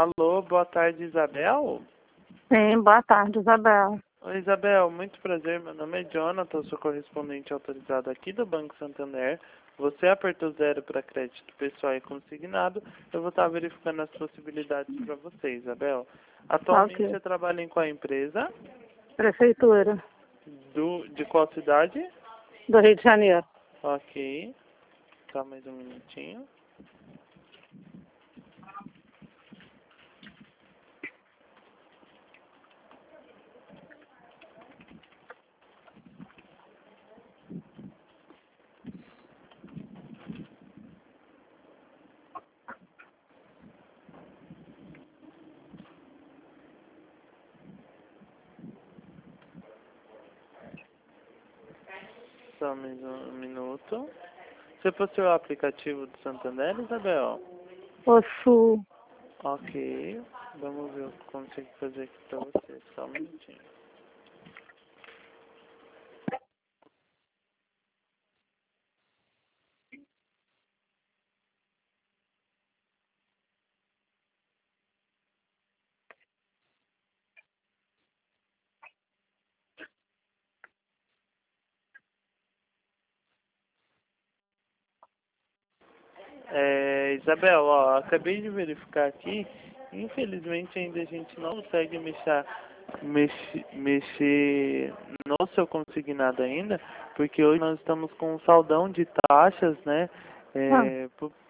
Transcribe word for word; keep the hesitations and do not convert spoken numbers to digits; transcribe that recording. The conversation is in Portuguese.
Alô, boa tarde, Isabel? Sim, boa tarde, Isabel. Oi, Isabel, muito prazer. Meu nome é Jonathan, sou correspondente autorizado aqui do Banco Santander. Você apertou zero para crédito pessoal e consignado. Eu vou estar verificando as possibilidades para você, Isabel. Atualmente Ok. você trabalha em qual empresa? Prefeitura Do, de qual cidade? do Rio de Janeiro. Ok. Só mais um minutinho. Só mais um minuto. Você possuiu o aplicativo do Santander, Isabel? Possuo. Ok. Vamos ver o que eu consigo fazer aqui para você. Só um minutinho. É, Isabel, ó, acabei de verificar aqui. Infelizmente ainda a gente não consegue mexer, mexer, mexer no seu consignado ainda, porque hoje nós estamos com um saldão de taxas, né? Ah, É, por,